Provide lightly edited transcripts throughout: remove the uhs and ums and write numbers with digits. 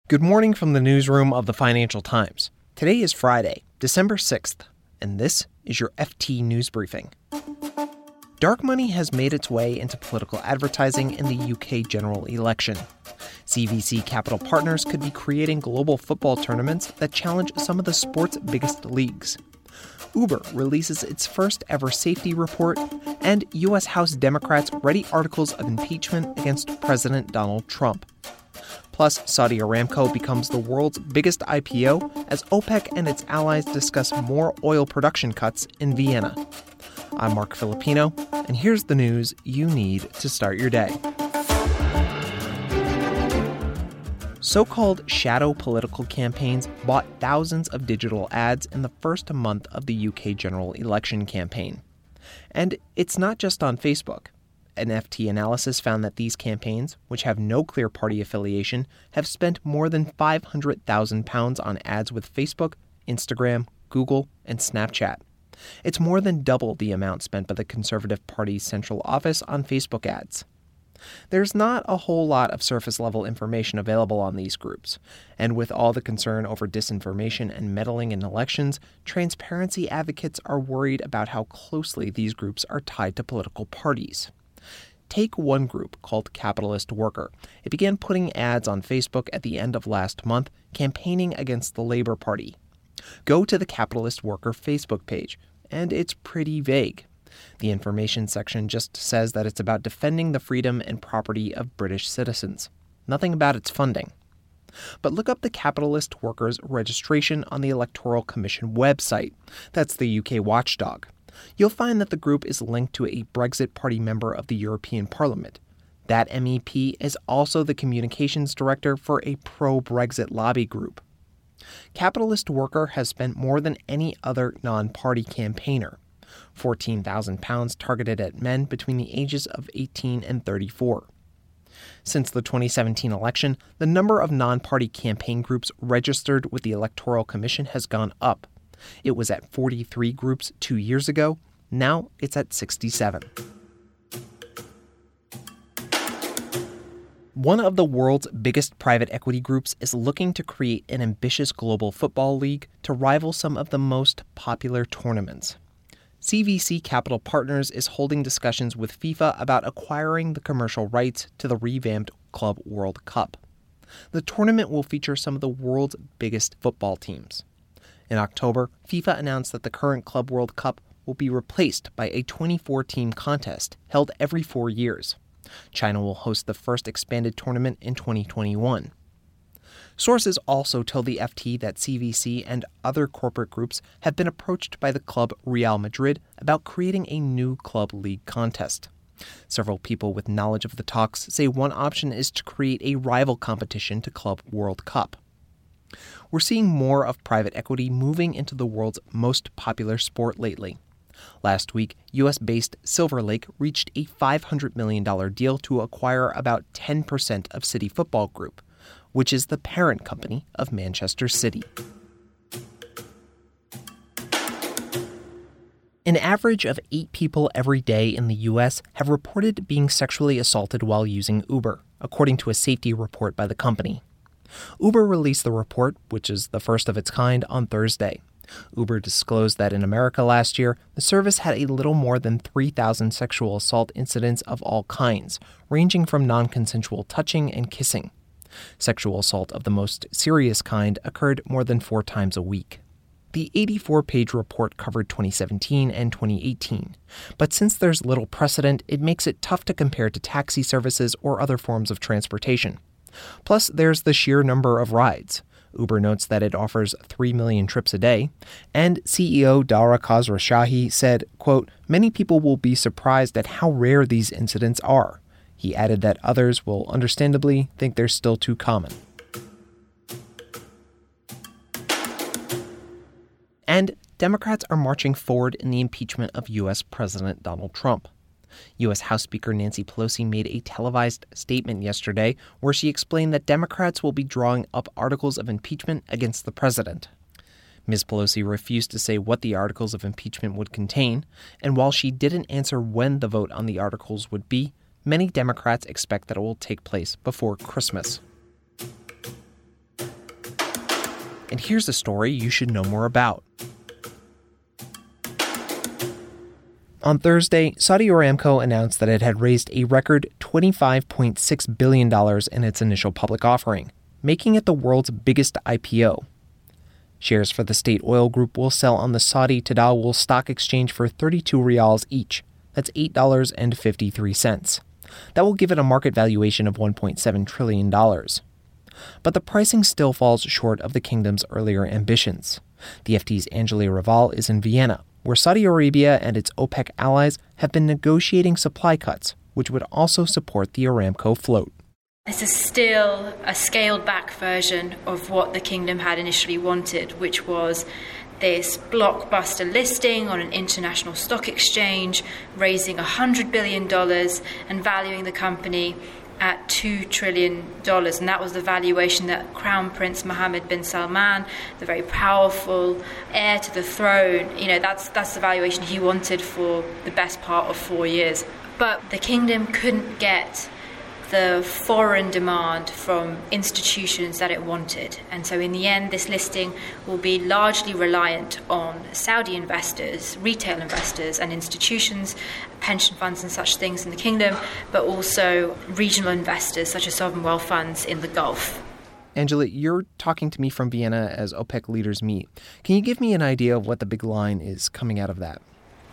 Good morning from the newsroom of the Financial Times. Today is Friday, December 6th, and this is your FT News Briefing. Dark money has made its way into political advertising in the UK general election. CVC Capital Partners could be creating global football tournaments that challenge some of the sport's biggest leagues. Uber releases its first ever safety report, and U.S. House Democrats ready articles of impeachment against President Donald Trump. Plus, Saudi Aramco becomes the world's biggest IPO as OPEC and its allies discuss more oil production cuts in Vienna. I'm Mark Filipino, and here's the news you need to start your day. So-called shadow political campaigns bought thousands of digital ads in the first month of the UK general election campaign. And it's not just on Facebook. An FT analysis found that these campaigns, which have no clear party affiliation, have spent more than £500,000 on ads with Facebook, Instagram, Google, and Snapchat. It's more than double the amount spent by the Conservative Party's central office on Facebook ads. There's not a whole lot of surface-level information available on these groups, and with all the concern over disinformation and meddling in elections, transparency advocates are worried about how closely these groups are tied to political parties. Take one group called Capitalist Worker. It began putting ads on Facebook at the end of last month, campaigning against the Labour Party. Go to the Capitalist Worker Facebook page, and it's pretty vague. The information section just says that it's about defending the freedom and property of British citizens. Nothing about its funding. But look up the Capitalist Workers registration on the Electoral Commission website. That's the UK watchdog. You'll find that the group is linked to a Brexit Party member of the European Parliament. That MEP is also the communications director for a pro-Brexit lobby group. Capitalist Worker has spent more than any other non-party campaigner. £14,000 targeted at men between the ages of 18 and 34. Since the 2017 election, the number of non-party campaign groups registered with the Electoral Commission has gone up. It was at 43 groups 2 years ago. Now it's at 67. One of the world's biggest private equity groups is looking to create an ambitious global football league to rival some of the most popular tournaments. CVC Capital Partners is holding discussions with FIFA about acquiring the commercial rights to the revamped Club World Cup. The tournament will feature some of the world's biggest football teams. In October, FIFA announced that the current Club World Cup will be replaced by a 24-team contest held every 4 years. China will host the first expanded tournament in 2021. Sources also tell the FT that CVC and other corporate groups have been approached by the club Real Madrid about creating a new club league contest. Several people with knowledge of the talks say one option is to create a rival competition to Club World Cup. We're seeing more of private equity moving into the world's most popular sport lately. Last week, U.S.-based Silver Lake reached a $500 million deal to acquire about 10% of City Football Group, which is the parent company of Manchester City. An average of 8 people every day in the U.S. have reported being sexually assaulted while using Uber, according to a safety report by the company. Uber released the report, which is the first of its kind, on Thursday. Uber disclosed that in America last year, the service had a little more than 3,000 sexual assault incidents of all kinds, ranging from non-consensual touching and kissing. Sexual assault of the most serious kind occurred more than 4 times a week. The 84-page report covered 2017 and 2018, but since there's little precedent, it makes it tough to compare to taxi services or other forms of transportation. Plus, there's the sheer number of rides. Uber notes that it offers 3 million trips a day, and CEO Dara Khosrowshahi said, quote, "Many people will be surprised at how rare these incidents are." He added that others will understandably think they're still too common. And Democrats are marching forward in the impeachment of U.S. President Donald Trump. U.S. House Speaker Nancy Pelosi made a televised statement yesterday where she explained that Democrats will be drawing up articles of impeachment against the president. Ms. Pelosi refused to say what the articles of impeachment would contain, and while she didn't answer when the vote on the articles would be, many Democrats expect that it will take place before Christmas. And here's a story you should know more about. On Thursday, Saudi Aramco announced that it had raised a record $25.6 billion in its initial public offering, making it the world's biggest IPO. Shares for the state oil group will sell on the Saudi Tadawul Stock Exchange for 32 riyals each. That's $8.53. That will give it a market valuation of $1.7 trillion. But the pricing still falls short of the kingdom's earlier ambitions. The FT's Anjali Raval is in Vienna, where Saudi Arabia and its OPEC allies have been negotiating supply cuts, which would also support the Aramco float. This is still a scaled-back version of what the kingdom had initially wanted, which was this blockbuster listing on an international stock exchange, raising $100 billion and valuing the company at $2 trillion. And that was the valuation that Crown Prince Mohammed bin Salman, the very powerful heir to the throne, that's the valuation he wanted for the best part of 4 years. But the kingdom couldn't get the foreign demand from institutions that it wanted. And so in the end, this listing will be largely reliant on Saudi investors, retail investors and institutions, pension funds and such things in the kingdom, but also regional investors such as sovereign wealth funds in the Gulf. Anjali, you're talking to me from Vienna as OPEC leaders meet. Can you give me an idea of what the big line is coming out of that?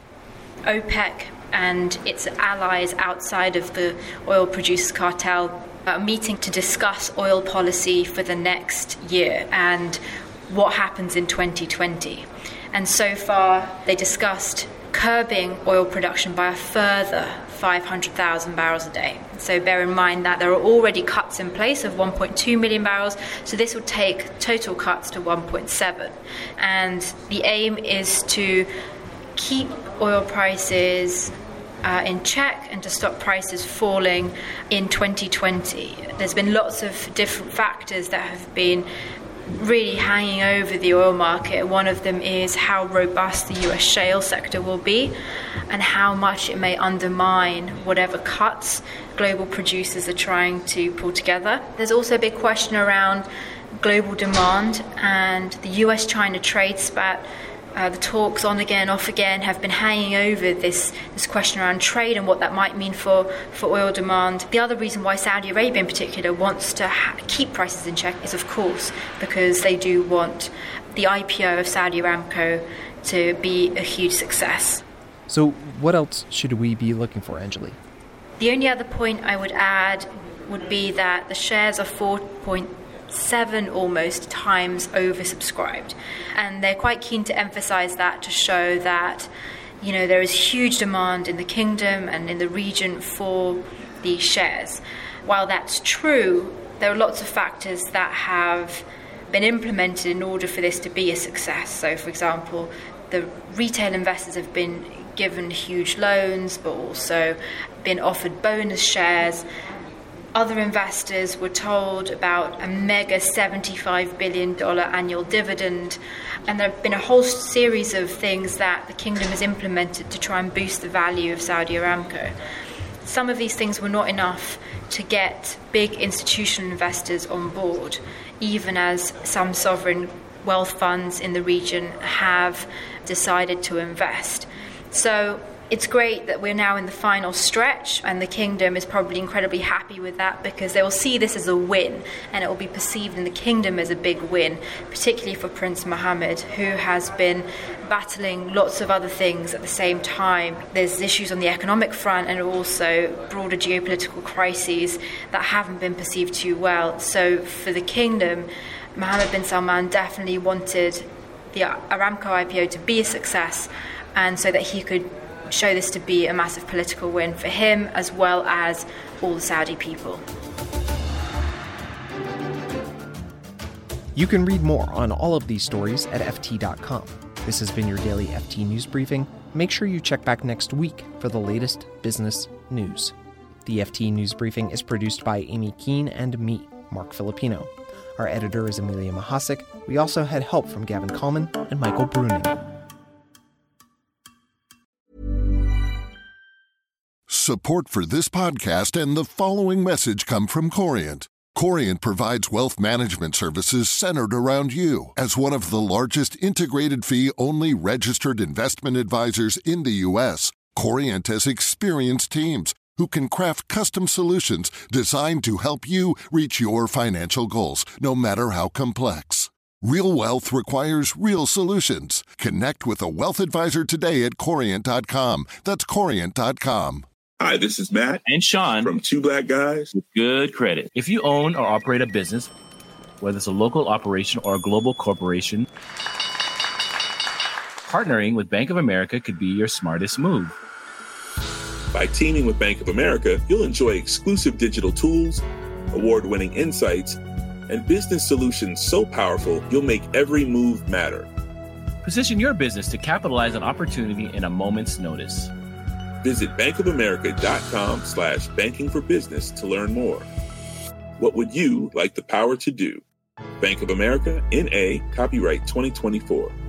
OPEC and its allies outside of the oil producers cartel are meeting to discuss oil policy for the next year and what happens in 2020. And so far, they discussed curbing oil production by a further 500,000 barrels a day. So bear in mind that there are already cuts in place of 1.2 million barrels, so this will take total cuts to 1.7. And the aim is to keep oil prices in check and to stop prices falling in 2020. There's been lots of different factors that have been really hanging over the oil market. One of them is how robust the US shale sector will be and how much it may undermine whatever cuts global producers are trying to pull together. There's also a big question around global demand and the US-China trade spat. The talks on again, off again have been hanging over this question around trade and what that might mean for oil demand. The other reason why Saudi Arabia in particular wants to keep prices in check is, of course, because they do want the IPO of Saudi Aramco to be a huge success. So what else should we be looking for, Anjali? The only other point I would add would be that the shares are 4.7 almost times oversubscribed. And they're quite keen to emphasize that to show that, there is huge demand in the kingdom and in the region for these shares. While that's true, there are lots of factors that have been implemented in order for this to be a success. So, for example, the retail investors have been given huge loans, but also been offered bonus shares. Other investors were told about a mega $75 billion annual dividend. And there have been a whole series of things that the kingdom has implemented to try and boost the value of Saudi Aramco. Some of these things were not enough to get big institutional investors on board, even as some sovereign wealth funds in the region have decided to invest. So it's great that we're now in the final stretch, and the kingdom is probably incredibly happy with that because they will see this as a win, and it will be perceived in the kingdom as a big win, particularly for Prince Mohammed, who has been battling lots of other things at the same time. There's issues on the economic front and also broader geopolitical crises that haven't been perceived too well. So for the kingdom, Mohammed bin Salman definitely wanted the Aramco IPO to be a success, and so that he could show this to be a massive political win for him as well as all the Saudi people. You can read more on all of these stories at FT.com. This has been your daily FT News Briefing. Make sure you check back next week for the latest business news. The FT News Briefing is produced by Amy Keene and me, Mark Filipino. Our editor is Amelia Mahasik. We also had help from Gavin Coleman and Michael Bruning. Support for this podcast and the following message come from Corient. Corient provides wealth management services centered around you. As one of the largest integrated fee-only registered investment advisors in the U.S., Corient has experienced teams who can craft custom solutions designed to help you reach your financial goals, no matter how complex. Real wealth requires real solutions. Connect with a wealth advisor today at Corient.com. That's Corient.com. Hi, this is Matt and Sean from Two Black Guys with Good Credit. If you own or operate a business, whether it's a local operation or a global corporation, partnering with Bank of America could be your smartest move. By teaming with Bank of America, you'll enjoy exclusive digital tools, award-winning insights, and business solutions so powerful you'll make every move matter. Position your business to capitalize on opportunity in a moment's notice. Visit bankofamerica.com/banking for business to learn more. What would you like the power to do? Bank of America, N.A., copyright 2024.